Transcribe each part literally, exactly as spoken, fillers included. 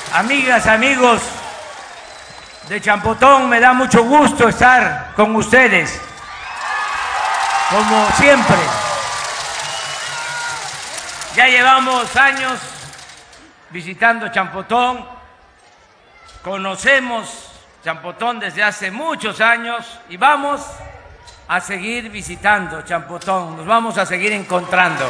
Amigas, amigos de Champotón, me da mucho gusto estar con ustedes, como siempre. Ya llevamos años visitando Champotón, conocemos Champotón desde hace muchos años y vamos a seguir visitando Champotón, nos vamos a seguir encontrando.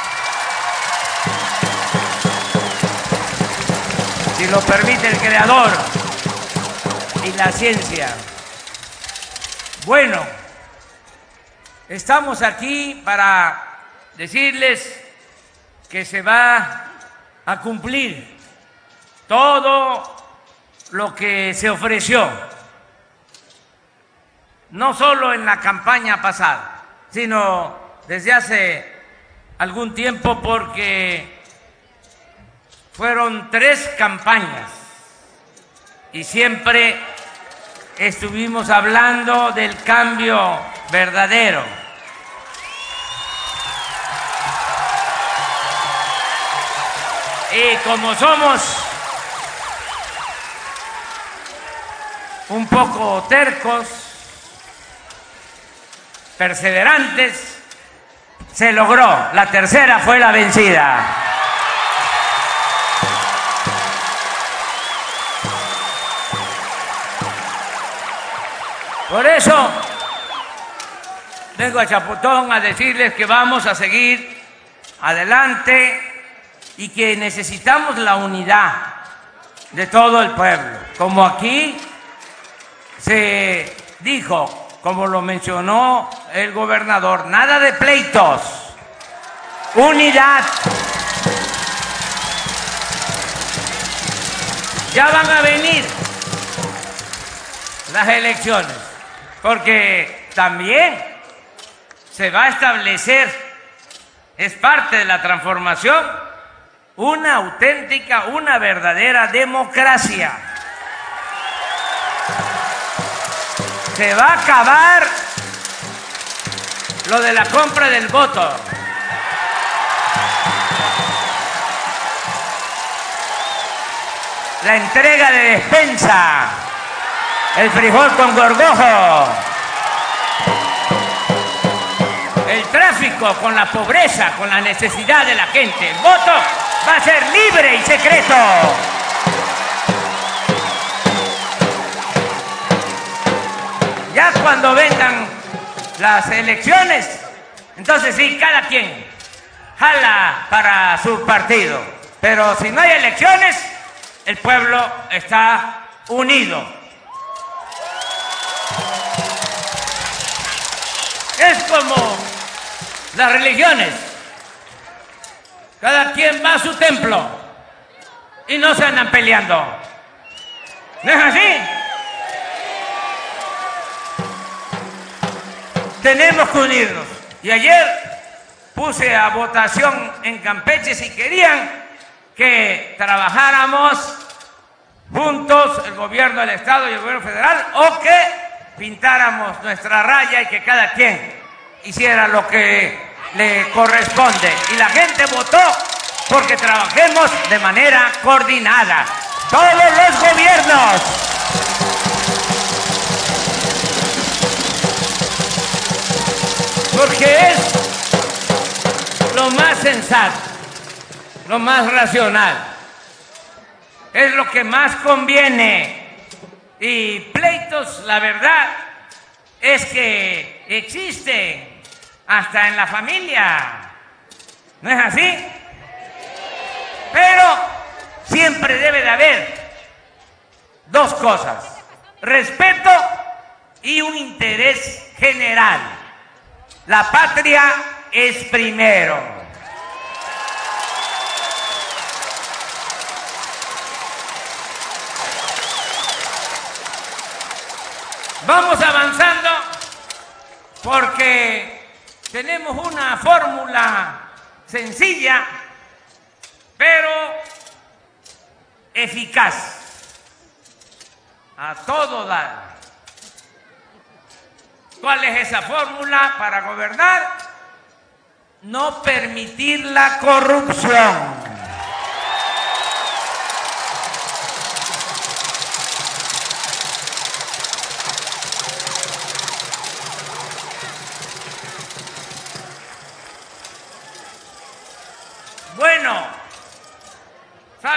Si lo permite el Creador y la ciencia. Bueno, estamos aquí para decirles que se va a cumplir todo lo que se ofreció, no solo en la campaña pasada, sino desde hace algún tiempo, porque fueron tres campañas y siempre estuvimos hablando del cambio verdadero. Y como somos un poco tercos, perseverantes, se logró. La tercera fue la vencida. Por eso vengo a Champotón a decirles que vamos a seguir adelante y que necesitamos la unidad de todo el pueblo. Como aquí se dijo, como lo mencionó el gobernador, nada de pleitos, unidad. Ya van a venir las elecciones, porque también se va a establecer, es parte de la transformación, una auténtica, una verdadera democracia. Se va a acabar lo de la compra del voto. La entrega de despensa, el frijol con gorgojo, el tráfico con la pobreza, con la necesidad de la gente. El voto va a ser libre y secreto. Ya cuando vengan las elecciones, entonces sí, cada quien jala para su partido. Pero si no hay elecciones, el pueblo está unido. Es como las religiones. Cada quien va a su templo y no se andan peleando. ¿No es así? Tenemos que unirnos. Y ayer puse a votación en Campeche si querían que trabajáramos juntos, el gobierno del Estado y el gobierno federal, o que pintáramos nuestra raya y que cada quien hiciera lo que le corresponde. Y la gente votó porque trabajemos de manera coordinada. Todos los gobiernos. Porque es lo más sensato, lo más racional, es lo que más conviene. Y pleitos, la verdad, es que existen hasta en la familia, ¿no es así? Pero siempre debe de haber dos cosas: respeto y un interés general. La patria es primero. Vamos avanzando porque tenemos una fórmula sencilla, pero eficaz, a todo dar. ¿Cuál es esa fórmula para gobernar? No permitir la corrupción.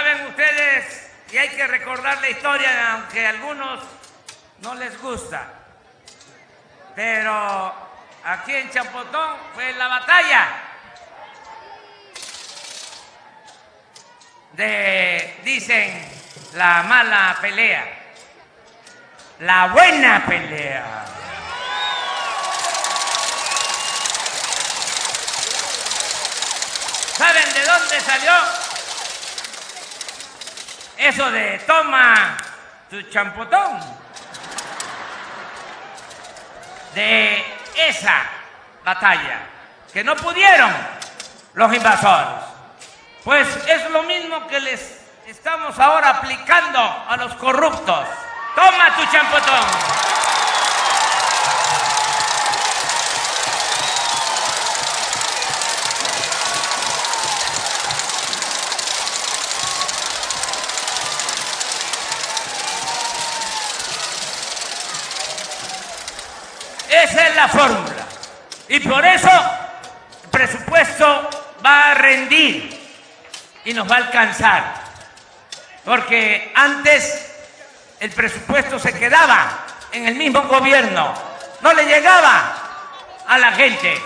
Saben ustedes, y hay que recordar la historia, aunque a algunos no les gusta, pero aquí en Champotón fue la batalla de, dicen, la mala pelea, la buena pelea. ¿Saben de dónde salió eso de toma tu champotón? De esa batalla, que no pudieron los invasores. Pues es lo mismo que les estamos ahora aplicando a los corruptos. Toma tu champotón. Esa es la fórmula. Y por eso el presupuesto va a rendir y nos va a alcanzar. Porque antes el presupuesto se quedaba en el mismo gobierno, no le llegaba a la gente.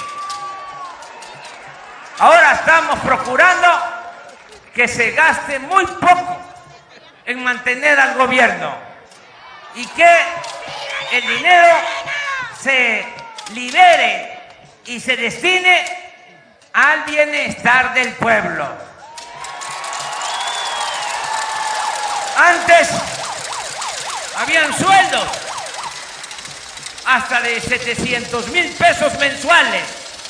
Ahora estamos procurando que se gaste muy poco en mantener al gobierno y que el dinero se libere y se destine al bienestar del pueblo. Antes habían sueldos hasta de setecientos mil pesos mensuales.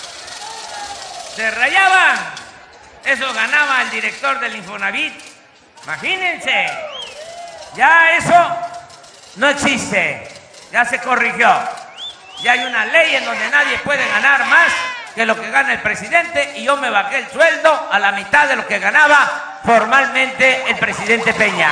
Se rayaban. Eso ganaba el director del Infonavit. Imagínense. Ya eso no existe. Ya se corrigió. Ya hay una ley en donde nadie puede ganar más que lo que gana el presidente, y yo me bajé el sueldo a la mitad de lo que ganaba formalmente el presidente Peña.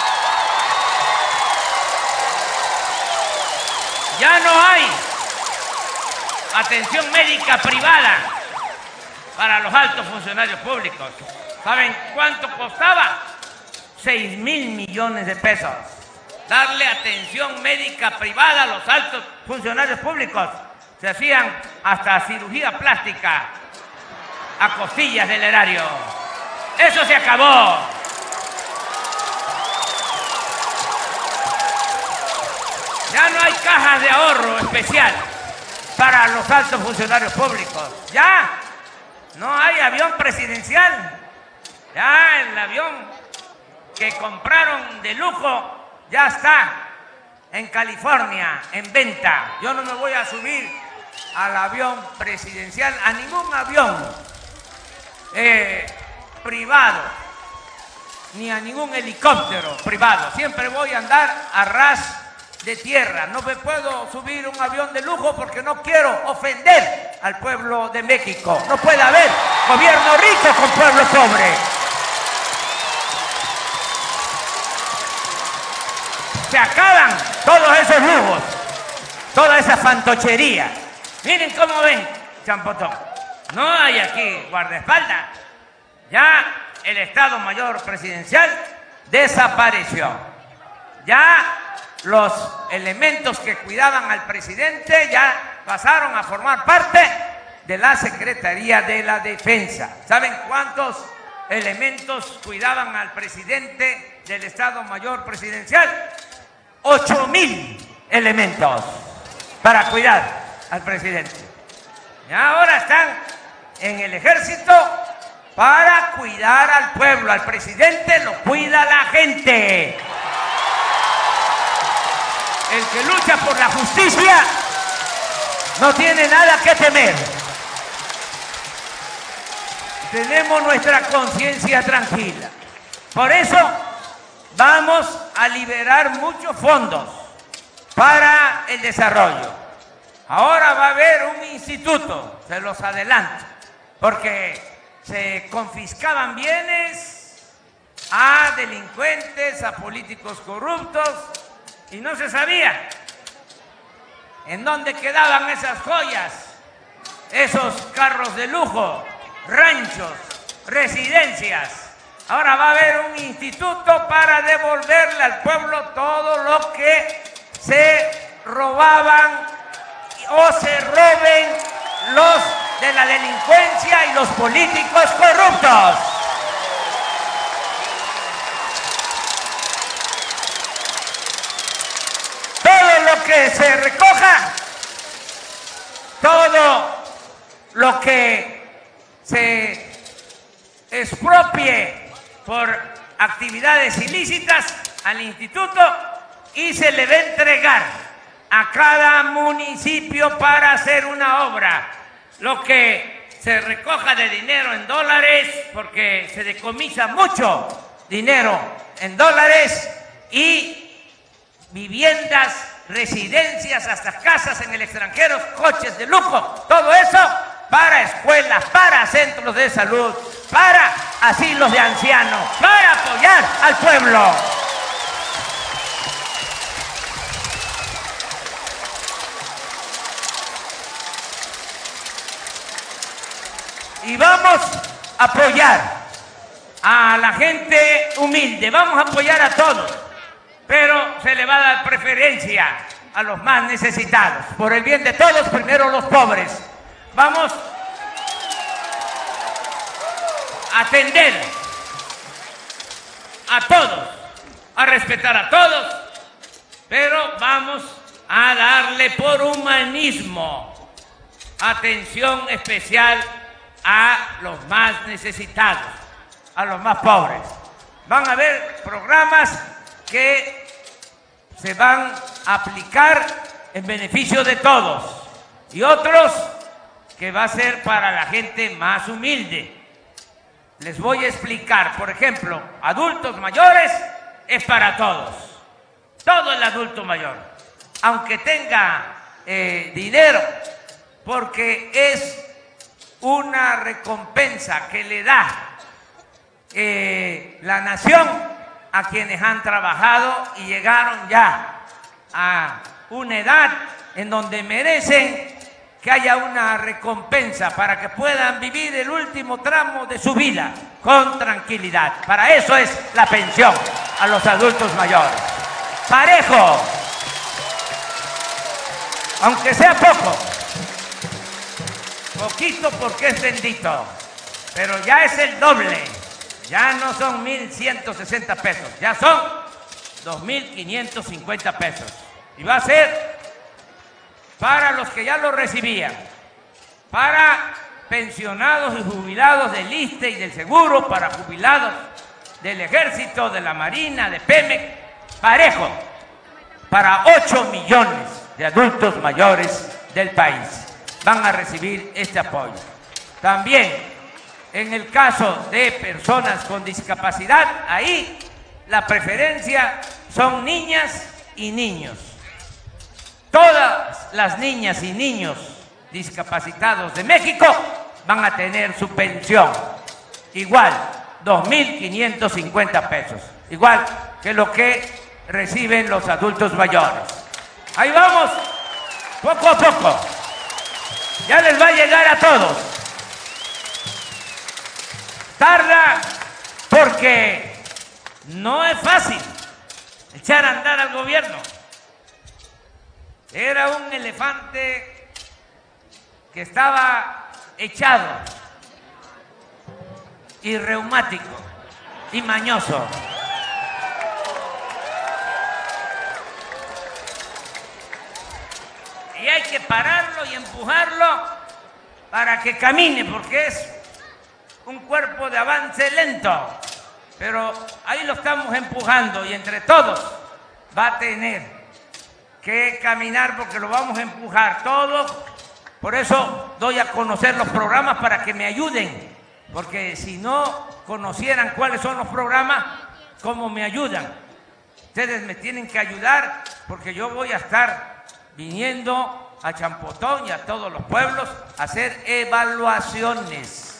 Ya no hay atención médica privada para los altos funcionarios públicos. ¿Saben cuánto costaba? Seis mil millones de pesos. Darle atención médica privada a los altos funcionarios públicos. Se hacían hasta cirugía plástica a costillas del erario. Eso se acabó. Ya no hay cajas de ahorro especial para los altos funcionarios públicos. Ya no hay avión presidencial. Ya el avión que compraron de lujo ya está en California en venta. Yo no me voy a subir al avión presidencial, a ningún avión eh, privado, ni a ningún helicóptero privado. Siempre voy a andar a ras de tierra. No me puedo subir un avión de lujo porque no quiero ofender al pueblo de México. No puede haber gobierno rico con pueblo pobre. Se acaban todos esos lujos, toda esa fantochería. Miren cómo ven, Champotón. No hay aquí guardaespaldas. Ya el Estado Mayor Presidencial desapareció. Ya los elementos que cuidaban al presidente ya pasaron a formar parte de la Secretaría de la Defensa. ¿Saben cuántos elementos cuidaban al presidente del Estado Mayor Presidencial? Ocho mil elementos para cuidar al presidente. Y ahora están en el ejército para cuidar al pueblo. Al presidente lo cuida la gente. El que lucha por la justicia no tiene nada que temer. Tenemos nuestra conciencia tranquila. Por eso vamos a liberar muchos fondos para el desarrollo. Ahora va a haber un instituto, se los adelanto, porque se confiscaban bienes a delincuentes, a políticos corruptos, y no se sabía en dónde quedaban esas joyas, esos carros de lujo, ranchos, residencias. Ahora va a haber un instituto para devolverle al pueblo todo lo que se robaban o se roben los de la delincuencia y los políticos corruptos. Todo lo que se recoja, todo lo que se expropie por actividades ilícitas al instituto y se le va a entregar a cada municipio para hacer una obra. Lo que se recoja de dinero en dólares, porque se decomisa mucho dinero en dólares, y viviendas, residencias, hasta casas en el extranjero, coches de lujo, todo eso para escuelas, para centros de salud, para asilos de ancianos, para apoyar al pueblo. Y vamos a apoyar a la gente humilde, vamos a apoyar a todos, pero se le va a dar preferencia a los más necesitados. Por el bien de todos, primero los pobres. Vamos a atender a todos, a respetar a todos, pero vamos a darle por humanismo atención especial a los más necesitados, a los más pobres. Van a haber programas que se van a aplicar en beneficio de todos y otros que va a ser para la gente más humilde. Les voy a explicar. Por ejemplo, adultos mayores es para todos, todo el adulto mayor, aunque tenga eh, dinero, porque es una recompensa que le da eh, la nación a quienes han trabajado y llegaron ya a una edad en donde merecen que haya una recompensa para que puedan vivir el último tramo de su vida con tranquilidad. Para eso es la pensión a los adultos mayores. Parejo, aunque sea poco, poquito porque es bendito, pero ya es el doble. Ya no son mil ciento sesenta pesos, ya son dos mil quinientos cincuenta pesos. Y va a ser para los que ya lo recibían, para pensionados y jubilados del ISSSTE y del Seguro, para jubilados del Ejército, de la Marina, de Pemex, parejo, para ocho millones de adultos mayores del país. Van a recibir este apoyo. También, en el caso de personas con discapacidad, ahí la preferencia son niñas y niños. Todas las niñas y niños discapacitados de México van a tener su pensión, igual, dos mil quinientos cincuenta pesos, igual que lo que reciben los adultos mayores. Ahí vamos, poco a poco. Ya les va a llegar a todos. Tarda porque no es fácil echar a andar al gobierno. Era un elefante que estaba echado y reumático y mañoso. Y hay que pararlo y empujarlo para que camine, porque es un cuerpo de avance lento. Pero ahí lo estamos empujando y entre todos va a tener que caminar porque lo vamos a empujar todos. Por eso doy a conocer los programas para que me ayuden, porque si no conocieran cuáles son los programas, ¿cómo me ayudan? Ustedes me tienen que ayudar porque yo voy a estar viniendo a Champotón y a todos los pueblos a hacer evaluaciones.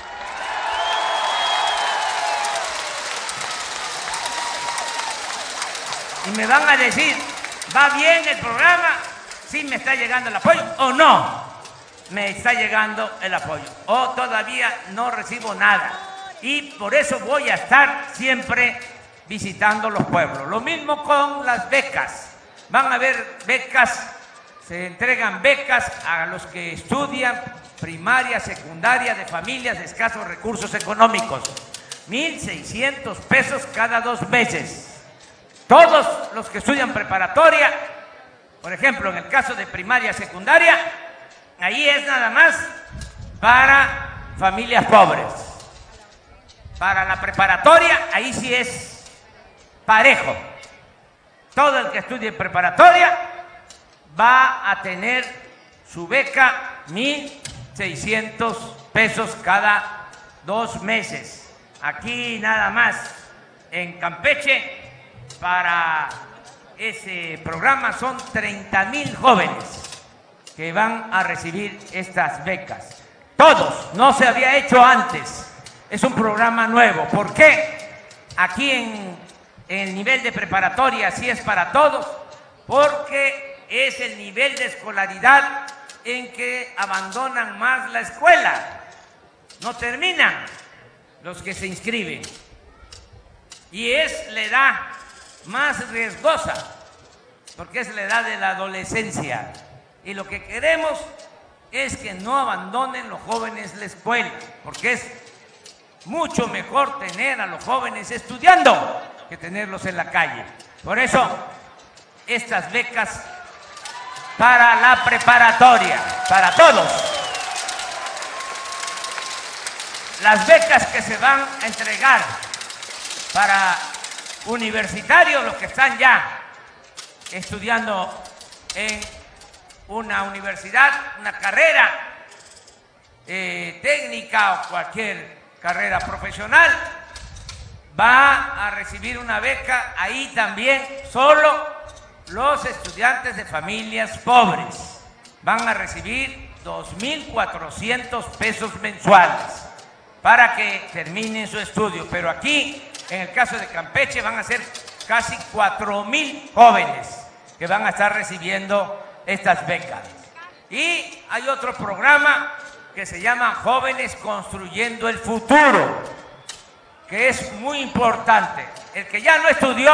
Y me van a decir, ¿va bien el programa? ¿Sí me está llegando el apoyo o no me está llegando el apoyo? O todavía no recibo nada. y por eso voy a estar siempre visitando los pueblos. Lo mismo con las becas. Van a haber becas, se entregan becas a los que estudian primaria, secundaria, de familias de escasos recursos económicos. mil seiscientos pesos cada dos meses. Todos los que estudian preparatoria, por ejemplo, en el caso de primaria, secundaria, ahí es nada más para familias pobres. Para la preparatoria, ahí sí es parejo. Todo el que estudie preparatoria va a tener su beca mil seiscientos pesos cada dos meses. Aquí nada más en Campeche, para ese programa son treinta mil jóvenes que van a recibir estas becas. Todos, no se había hecho antes. Es un programa nuevo. ¿Por qué? Aquí en, en el nivel de preparatoria sí es para todos, porque es el nivel de escolaridad en que abandonan más la escuela. No terminan los que se inscriben. Y es la edad más riesgosa, porque es la edad de la adolescencia. Y lo que queremos es que no abandonen los jóvenes la escuela, porque es mucho mejor tener a los jóvenes estudiando que tenerlos en la calle. Por eso, estas becas para la preparatoria, para todos. Las becas que se van a entregar para universitarios, los que están ya estudiando en una universidad, una carrera eh, técnica o cualquier carrera profesional, va a recibir una beca ahí también solo los estudiantes de familias pobres. Van a recibir dos mil cuatrocientos pesos mensuales para que terminen su estudio. Pero aquí, en el caso de Campeche, van a ser casi cuatro mil jóvenes que van a estar recibiendo estas becas. Y hay otro programa que se llama Jóvenes Construyendo el Futuro, que es muy importante. El que ya no estudió,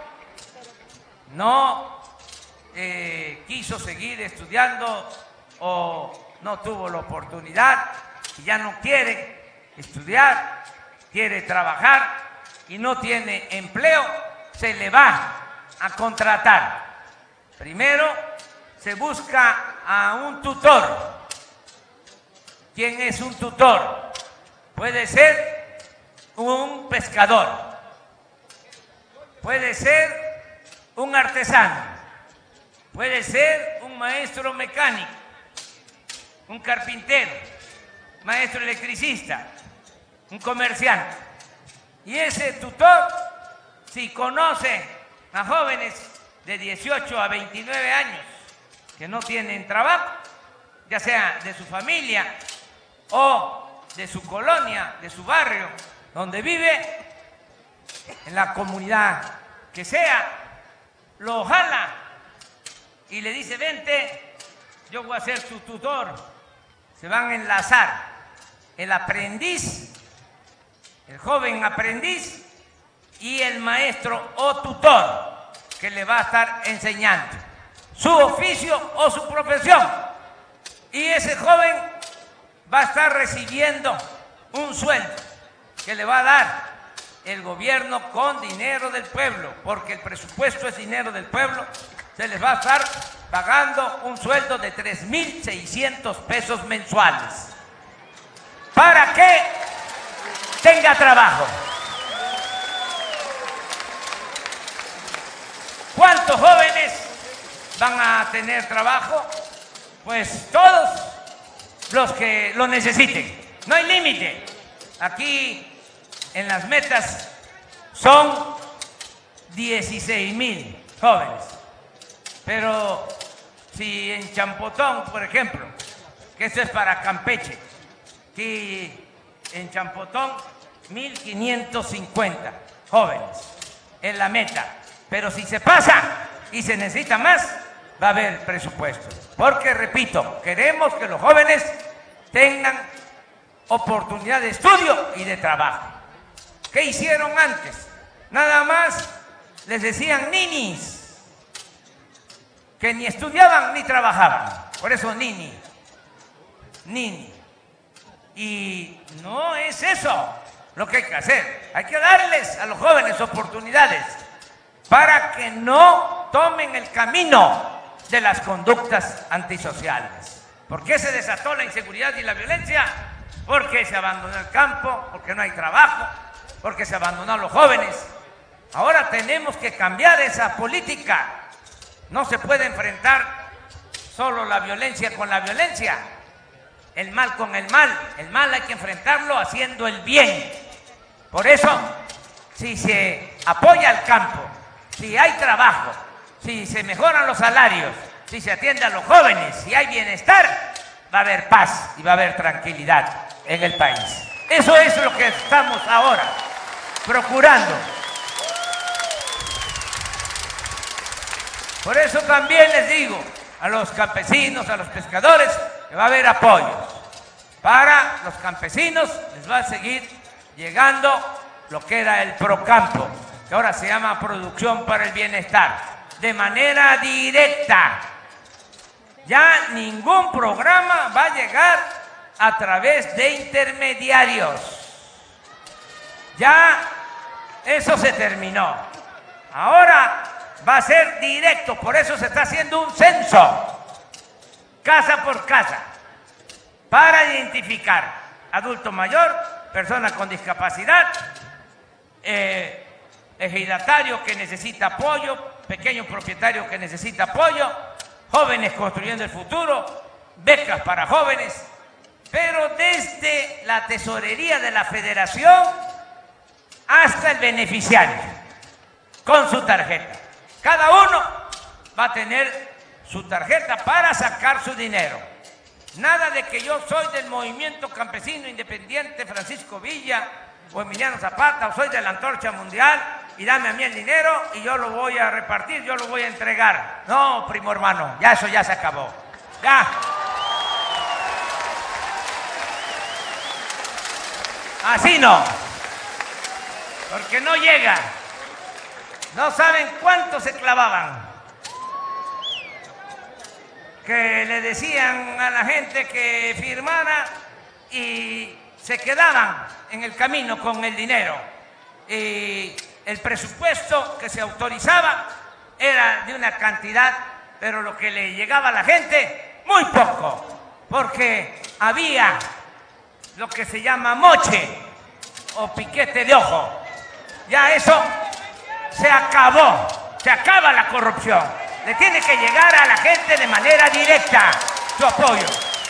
no eh, quiso seguir estudiando o no tuvo la oportunidad y ya no quiere estudiar, quiere trabajar y no tiene empleo, se le va a contratar. Primero se busca a un tutor. ¿Quién es un tutor? Puede ser un pescador, puede ser un artesano, puede ser un maestro mecánico, un carpintero, maestro electricista, un comerciante. Y ese tutor, si conoce a jóvenes de dieciocho a veintinueve años que no tienen trabajo, ya sea de su familia o de su colonia, de su barrio, donde vive, en la comunidad que sea, lo jala y le dice: vente, yo voy a ser tu tutor. Se van a enlazar el aprendiz, el joven aprendiz y el maestro o tutor que le va a estar enseñando su oficio o su profesión. Y ese joven va a estar recibiendo un sueldo que le va a dar el gobierno con dinero del pueblo, porque el presupuesto es dinero del pueblo. Se les va a estar pagando un sueldo de tres mil seiscientos pesos mensuales para que tenga trabajo. ¿Cuántos jóvenes van a tener trabajo? Pues todos los que lo necesiten. No hay límite. Aquí en las metas son dieciséis mil jóvenes. Pero si en Champotón, por ejemplo, que esto es para Campeche, que en Champotón mil quinientos cincuenta jóvenes en la meta. Pero si se pasa y se necesita más, va a haber presupuesto. Porque, repito, queremos que los jóvenes tengan oportunidad de estudio y de trabajo. ¿Qué hicieron antes? Nada más les decían ninis, que ni estudiaban ni trabajaban. Por eso nini, nini. Y no es eso lo que hay que hacer. Hay que darles a los jóvenes oportunidades para que no tomen el camino de las conductas antisociales. ¿Por qué se desató la inseguridad y la violencia? Porque se abandonó el campo, porque no hay trabajo, porque se abandonó a los jóvenes. Ahora tenemos que cambiar esa política. No se puede enfrentar solo la violencia con la violencia, el mal con el mal. El mal hay que enfrentarlo haciendo el bien. Por eso, si se apoya al campo, si hay trabajo, si se mejoran los salarios, si se atiende a los jóvenes, si hay bienestar, va a haber paz y va a haber tranquilidad en el país. Eso es lo que estamos ahora procurando. Por eso también les digo a los campesinos, a los pescadores, que va a haber apoyos. Para los campesinos les va a seguir llegando lo que era el Procampo, que ahora se llama Producción para el Bienestar, de manera directa. Ya ningún programa va a llegar a través de intermediarios. Ya eso se terminó. Ahora va a ser directo, por eso se está haciendo un censo, casa por casa, para identificar adulto mayor, persona con discapacidad, eh, ejidatario que necesita apoyo, pequeño propietario que necesita apoyo, jóvenes construyendo el futuro, becas para jóvenes, pero desde la tesorería de la federación hasta el beneficiario, con su tarjeta. Cada uno va a tener su tarjeta para sacar su dinero. Nada de que yo soy del Movimiento Campesino Independiente Francisco Villa o Emiliano Zapata o soy de la Antorcha Mundial y dame a mí el dinero y yo lo voy a repartir, yo lo voy a entregar. No, primo hermano, ya eso ya se acabó. Ya. Así no. Porque no llega. No saben cuánto se clavaban. Que le decían a la gente que firmara y se quedaban en el camino con el dinero. Y el presupuesto que se autorizaba era de una cantidad, pero lo que le llegaba a la gente, muy poco, porque había lo que se llama moche o piquete de ojo. Ya eso se acabó, se acaba la corrupción. Le tiene que llegar a la gente de manera directa su apoyo.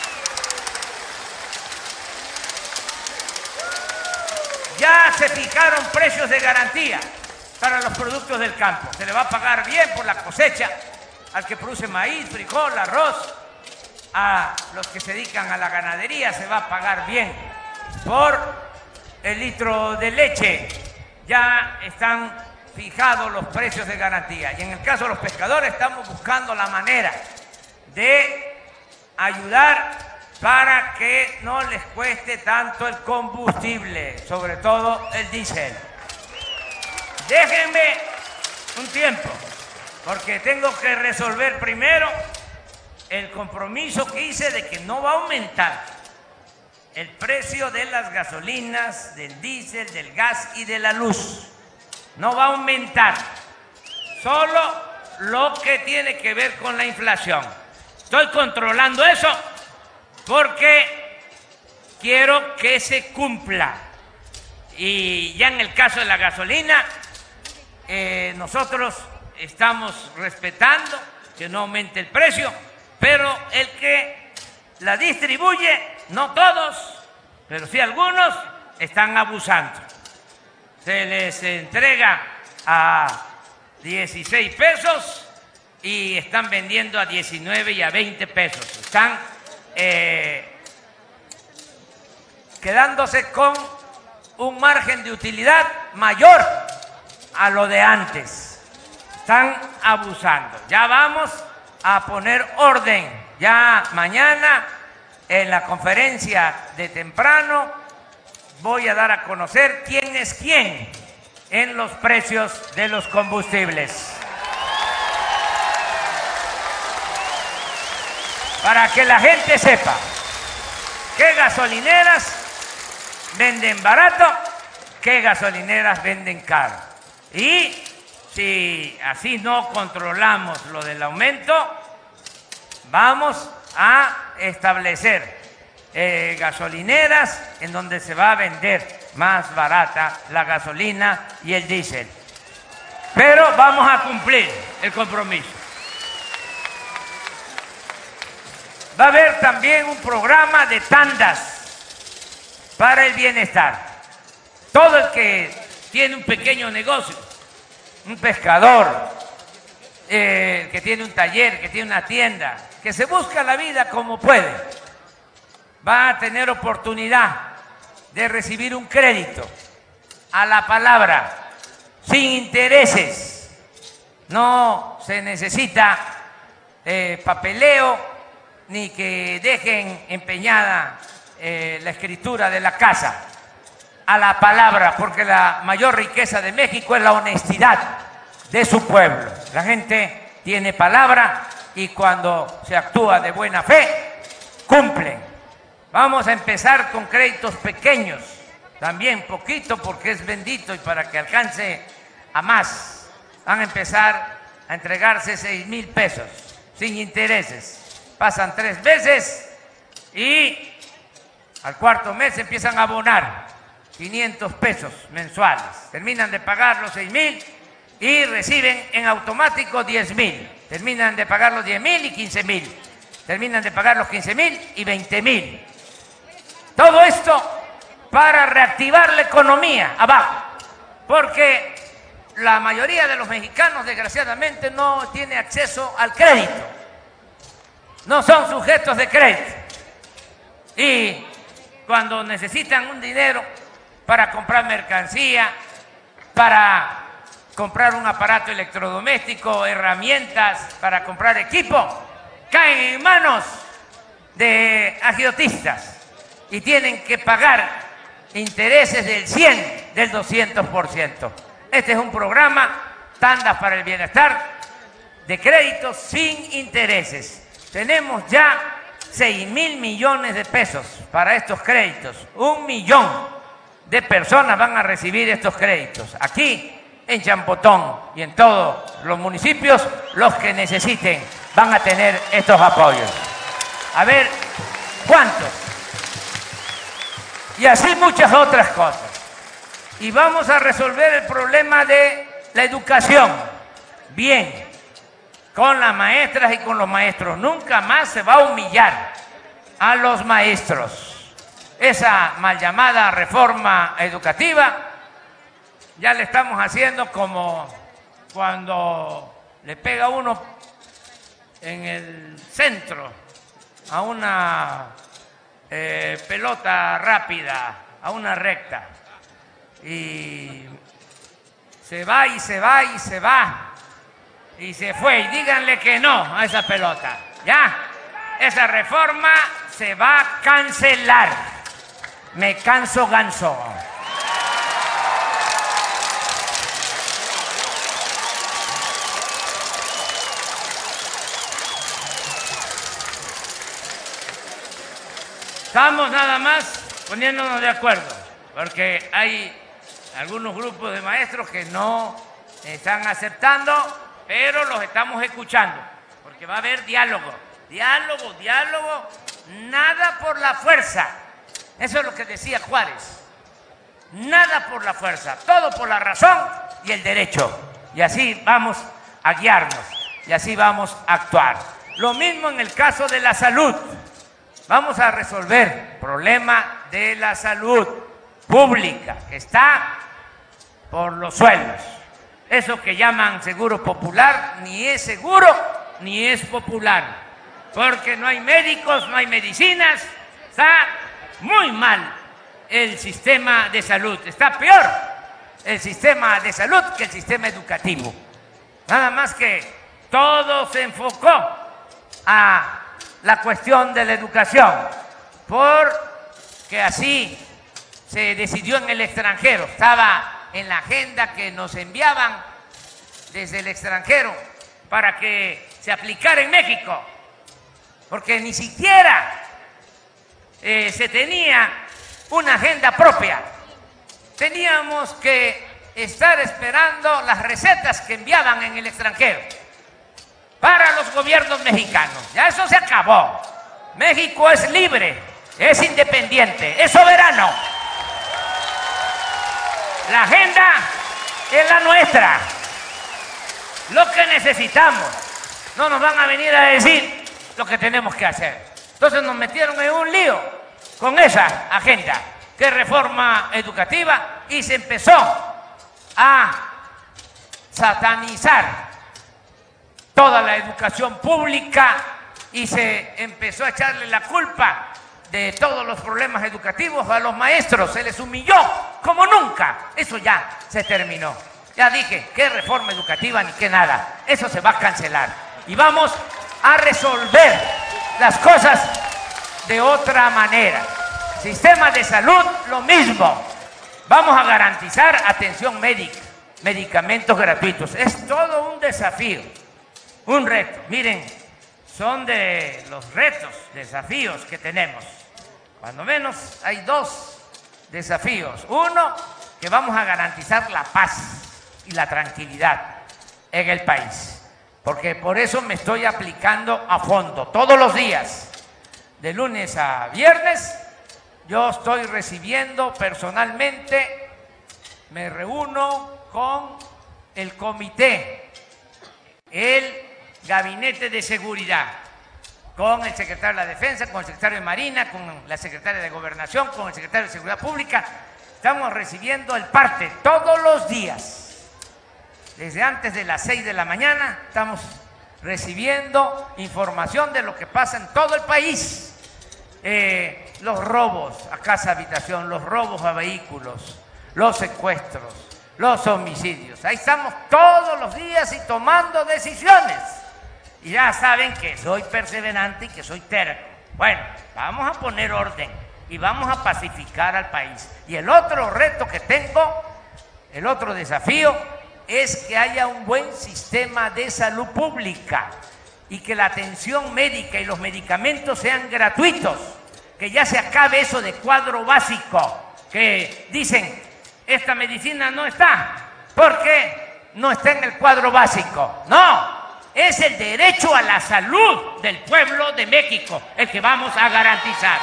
Ya se fijaron precios de garantía para los productos del campo. Se le va a pagar bien por la cosecha al que produce maíz, frijol, arroz. A los que se dedican a la ganadería se va a pagar bien por el litro de leche. Ya están fijados los precios de garantía. Y en el caso de los pescadores estamos buscando la manera de ayudar para que no les cueste tanto el combustible, sobre todo el diésel. Déjenme un tiempo, porque tengo que resolver primero el compromiso que hice de que no va a aumentar el precio de las gasolinas, del diésel, del gas y de la luz. No va a aumentar, solo lo que tiene que ver con la inflación. Estoy controlando eso porque quiero que se cumpla. Y ya en el caso de la gasolina, eh, nosotros estamos respetando que no aumente el precio, pero el que la distribuye, no todos, pero sí algunos, están abusando. Se les entrega a dieciséis pesos y están vendiendo a diecinueve y a veinte pesos. Están eh, quedándose con un margen de utilidad mayor a lo de antes. Están abusando. Ya vamos a poner orden. Ya mañana en la conferencia de temprano voy a dar a conocer quién es quién en los precios de los combustibles. Para que la gente sepa qué gasolineras venden barato, qué gasolineras venden caro. Y si así no controlamos lo del aumento, vamos a establecer eh, gasolineras en donde se va a vender más barata la gasolina y el diésel. Pero vamos a cumplir el compromiso. Va a haber también un programa de tandas para el bienestar. Todo el que tiene un pequeño negocio, un pescador, eh, el que tiene un taller, que tiene una tienda, que se busca la vida como puede, va a tener oportunidad de recibir un crédito a la palabra, sin intereses. No se necesita eh, papeleo ni que dejen empeñada eh, la escritura de la casa, a la palabra, porque la mayor riqueza de México es la honestidad de su pueblo. La gente tiene palabra y cuando se actúa de buena fe, cumplen. Vamos a empezar con créditos pequeños, también poquito porque es bendito y para que alcance a más. Van a empezar a entregarse seis mil pesos sin intereses. Pasan tres veces y al cuarto mes empiezan a abonar quinientos pesos mensuales. Terminan de pagar los seis mil y reciben en automático diez mil. Terminan de pagar los diez mil y quince mil. Terminan de pagar los quince mil y veinte mil. Todo esto para reactivar la economía abajo, porque la mayoría de los mexicanos desgraciadamente no tiene acceso al crédito. No son sujetos de crédito y cuando necesitan un dinero para comprar mercancía, para comprar un aparato electrodoméstico, herramientas, para comprar equipo, caen en manos de agiotistas y tienen que pagar intereses del cien, del doscientos por ciento. Este es un programa, Tandas para el Bienestar, de créditos sin intereses. Tenemos ya seis mil millones de pesos para estos créditos. Un millón de personas van a recibir estos créditos. Aquí en Champotón y en todos los municipios, los que necesiten van a tener estos apoyos. A ver, ¿cuántos? Y así muchas otras cosas. Y vamos a resolver el problema de la educación. Bien. Con las maestras y con los maestros. Nunca más se va a humillar a los maestros. Esa mal llamada reforma educativa ya le estamos haciendo como cuando le pega uno en el centro a una eh, pelota rápida, a una recta. Y se va y se va y se va. Y se fue, y díganle que no a esa pelota, ¿ya? Esa reforma se va a cancelar. Me canso ganso. Estamos nada más poniéndonos de acuerdo, porque hay algunos grupos de maestros que no están aceptando, pero los estamos escuchando, porque va a haber diálogo, diálogo, diálogo, nada por la fuerza. Eso es lo que decía Juárez, nada por la fuerza, todo por la razón y el derecho. Y así vamos a guiarnos, y así vamos a actuar. Lo mismo en el caso de la salud. Vamos a resolver el problema de la salud pública, que está por los suelos. Eso que llaman seguro popular, ni es seguro ni es popular, porque no hay médicos, no hay medicinas, está muy mal el sistema de salud, está peor el sistema de salud que el sistema educativo. Nada más que todo se enfocó a la cuestión de la educación, porque así se decidió en el extranjero, estaba en la agenda que nos enviaban desde el extranjero para que se aplicara en México, porque ni siquiera eh, se tenía una agenda propia. Teníamos que estar esperando las recetas que enviaban en el extranjero para los gobiernos mexicanos. Ya eso se acabó. México es libre, es independiente, es soberano. La agenda es la nuestra. Lo que necesitamos. No nos van a venir a decir lo que tenemos que hacer. Entonces nos metieron en un lío con esa agenda, que es reforma educativa, y se empezó a satanizar toda la educación pública y se empezó a echarle la culpa de todos los problemas educativos a los maestros. Se les humilló como nunca. Eso ya se terminó. Ya dije, qué reforma educativa ni qué nada. Eso se va a cancelar. Y vamos a resolver las cosas de otra manera. Sistema de salud, lo mismo. Vamos a garantizar atención médica, medicamentos gratuitos. Es todo un desafío, un reto. Miren, son de los retos, desafíos que tenemos. Cuando menos hay dos desafíos. Uno, que vamos a garantizar la paz y la tranquilidad en el país. Porque por eso me estoy aplicando a fondo, todos los días, de lunes a viernes. Yo estoy recibiendo personalmente, me reúno con el comité, el gabinete de seguridad, con el secretario de la Defensa, con el secretario de Marina, con la secretaria de Gobernación, con el secretario de Seguridad Pública. Estamos recibiendo el parte todos los días. Desde antes de las seis de la mañana estamos recibiendo información de lo que pasa en todo el país. Eh, los robos a casa habitación, los robos a vehículos, los secuestros, los homicidios. Ahí estamos todos los días y tomando decisiones. Y ya saben que soy perseverante y que soy terco. Bueno, vamos a poner orden y vamos a pacificar al país. Y el otro reto que tengo, el otro desafío, es que haya un buen sistema de salud pública y que la atención médica y los medicamentos sean gratuitos, que ya se acabe eso de cuadro básico, que dicen, esta medicina no está, porque no está en el cuadro básico. No, es el derecho a la salud del pueblo de México el que vamos a garantizar.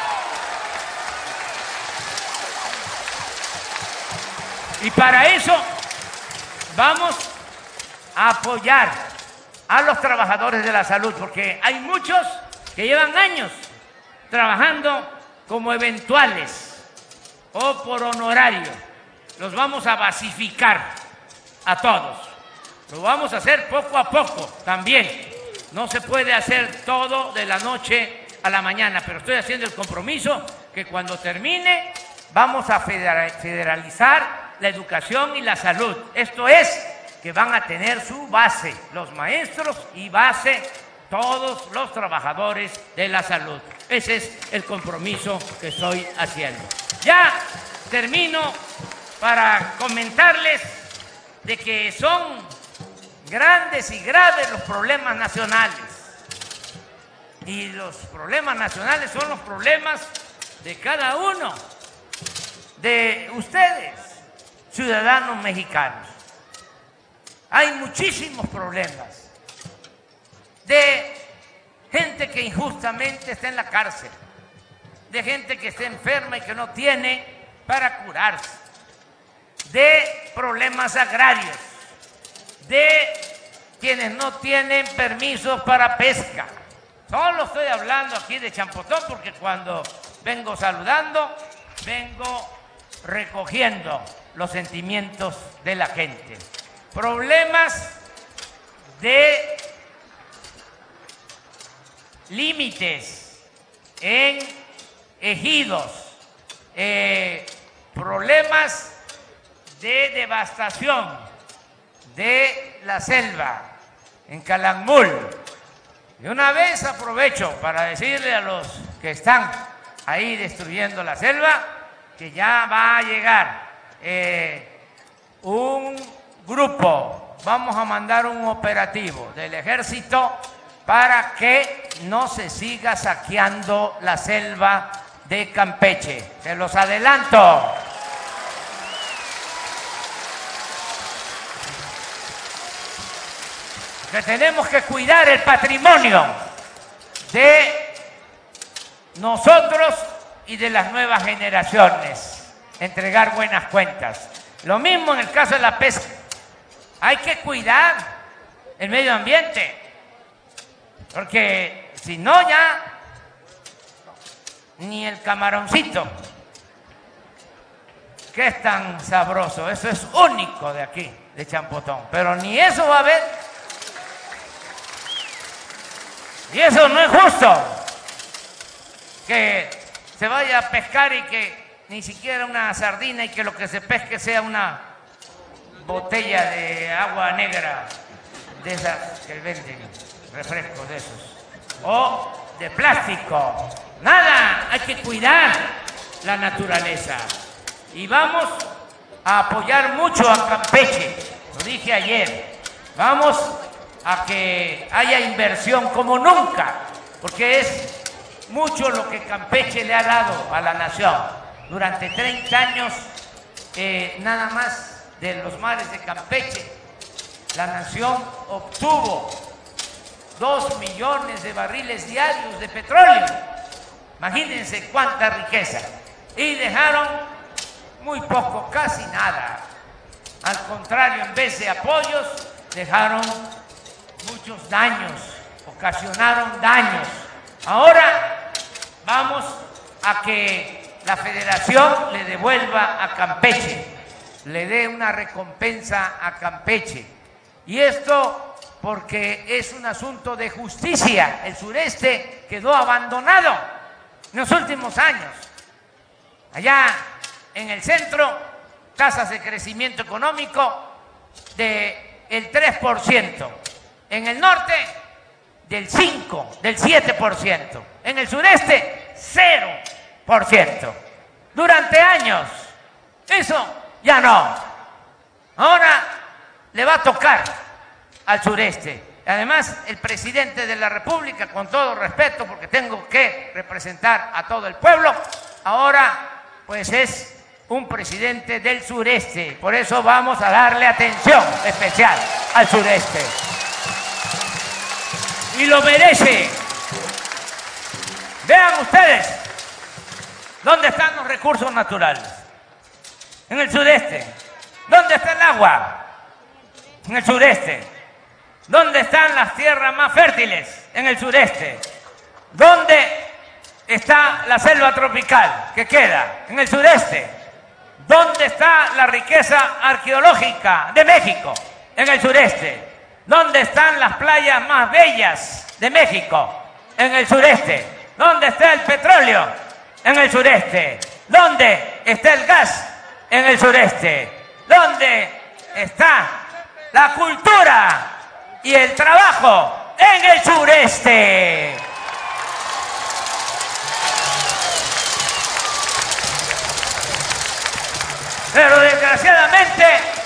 Y para eso vamos a apoyar a los trabajadores de la salud, porque hay muchos que llevan años trabajando como eventuales o por honorario. Los vamos a basificar a todos. Lo vamos a hacer poco a poco también. No se puede hacer todo de la noche a la mañana, pero estoy haciendo el compromiso que cuando termine vamos a federalizar la educación y la salud. Esto es, que van a tener su base los maestros y base todos los trabajadores de la salud. Ese es el compromiso que estoy haciendo. Ya termino para comentarles de que son grandes y graves los problemas nacionales. Y los problemas nacionales son los problemas de cada uno de ustedes, ciudadanos mexicanos. Hay muchísimos problemas de gente que injustamente está en la cárcel, de gente que está enferma y que no tiene para curarse, de problemas agrarios, de quienes no tienen permisos para pesca. Solo estoy hablando aquí de Champotón porque cuando vengo saludando, vengo recogiendo los sentimientos de la gente. Problemas de límites en ejidos, eh, problemas de devastación de la selva en Calakmul. Y una vez aprovecho para decirle a los que están ahí destruyendo la selva que ya va a llegar eh, un grupo, vamos a mandar un operativo del ejército para que no se siga saqueando la selva de Campeche. Se los adelanto. Que tenemos que cuidar el patrimonio de nosotros y de las nuevas generaciones, entregar buenas cuentas. Lo mismo en el caso de la pesca. Hay que cuidar el medio ambiente, porque si no ya ni el camaroncito, que es tan sabroso, eso es único de aquí, de Champotón, pero ni eso va a haber. Y eso no es justo, que se vaya a pescar y que ni siquiera una sardina y que lo que se pesque sea una botella de agua negra, de esas que venden, refrescos de esos, o de plástico. Nada, hay que cuidar la naturaleza. Y vamos a apoyar mucho a Campeche, lo dije ayer, vamos a que haya inversión como nunca, porque es mucho lo que Campeche le ha dado a la nación. Durante treinta años, eh, nada más de los mares de Campeche, la nación obtuvo dos millones de barriles diarios de petróleo. Imagínense cuánta riqueza. Y dejaron muy poco, casi nada. Al contrario, en vez de apoyos, dejaron muchos daños, ocasionaron daños. Ahora vamos a que la Federación le devuelva a Campeche, le dé una recompensa a Campeche. Y esto porque es un asunto de justicia. El sureste quedó abandonado en los últimos años. Allá en el centro, tasas de crecimiento económico del tres por ciento. En el norte, del cinco por ciento, del siete por ciento. En el sureste, cero por ciento. Durante años. Eso ya no. Ahora le va a tocar al sureste. Además, el presidente de la República, con todo respeto, porque tengo que representar a todo el pueblo, ahora pues es un presidente del sureste. Por eso vamos a darle atención especial al sureste. Y lo merece. Vean ustedes dónde están los recursos naturales. En el sureste. ¿Dónde está el agua? En el sureste. ¿Dónde están las tierras más fértiles? En el sureste. ¿Dónde está la selva tropical que queda? En el sureste. ¿Dónde está la riqueza arqueológica de México? En el sureste. ¿Dónde están las playas más bellas de México? En el sureste. ¿Dónde está el petróleo? En el sureste. ¿Dónde está el gas? En el sureste. ¿Dónde está la cultura y el trabajo? En el sureste. Pero desgraciadamente,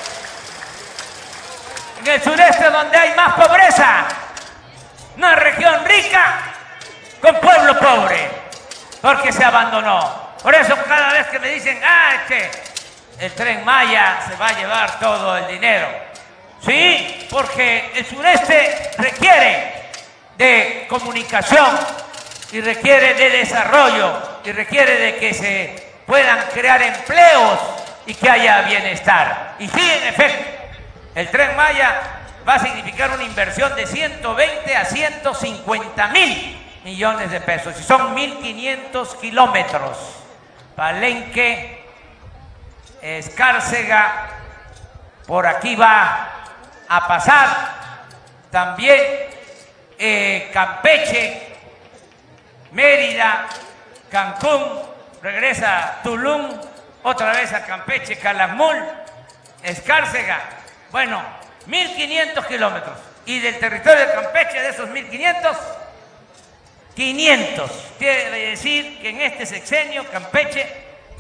en el sureste, donde hay más pobreza, una región rica con pueblo pobre, porque se abandonó. Por eso cada vez que me dicen, ah, es que el Tren Maya se va a llevar todo el dinero. Sí, porque el sureste requiere de comunicación y requiere de desarrollo y requiere de que se puedan crear empleos y que haya bienestar. Y sí, en efecto, el Tren Maya va a significar una inversión de ciento veinte a ciento cincuenta mil millones de pesos. Y son mil quinientos kilómetros. Palenque, Escárcega, por aquí va a pasar. También eh, Campeche, Mérida, Cancún, regresa Tulum, otra vez a Campeche, Calakmul, Escárcega. Bueno, mil quinientos kilómetros. Y del territorio de Campeche, de esos mil quinientos, quinientos. Quiere decir que en este sexenio Campeche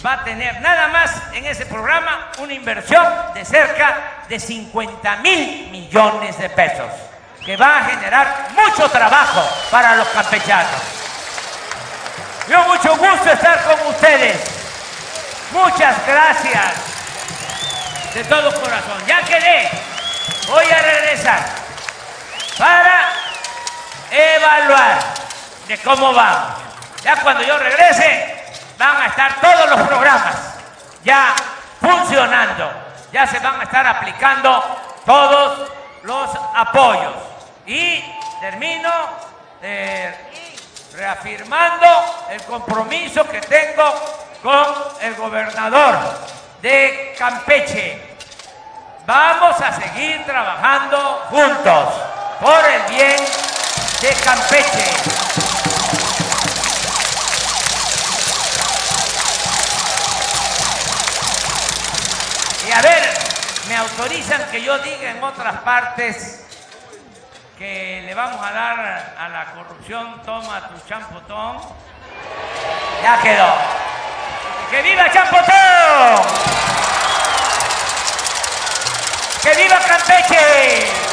va a tener nada más en ese programa una inversión de cerca de cincuenta mil millones de pesos, que va a generar mucho trabajo para los campechanos. Me dio mucho gusto estar con ustedes. Muchas gracias de todo corazón. Ya quedé. Voy a regresar para evaluar de cómo vamos. Ya cuando yo regrese, van a estar todos los programas ya funcionando. Ya se van a estar aplicando todos los apoyos. Y termino eh, reafirmando el compromiso que tengo con el gobernador de Campeche. Vamos a seguir trabajando juntos por el bien de Campeche. Y a ver, me autorizan que yo diga en otras partes que le vamos a dar a la corrupción, toma tu champotón. Ya quedó. ¡Que viva Champotón! ¡Que viva Campeche!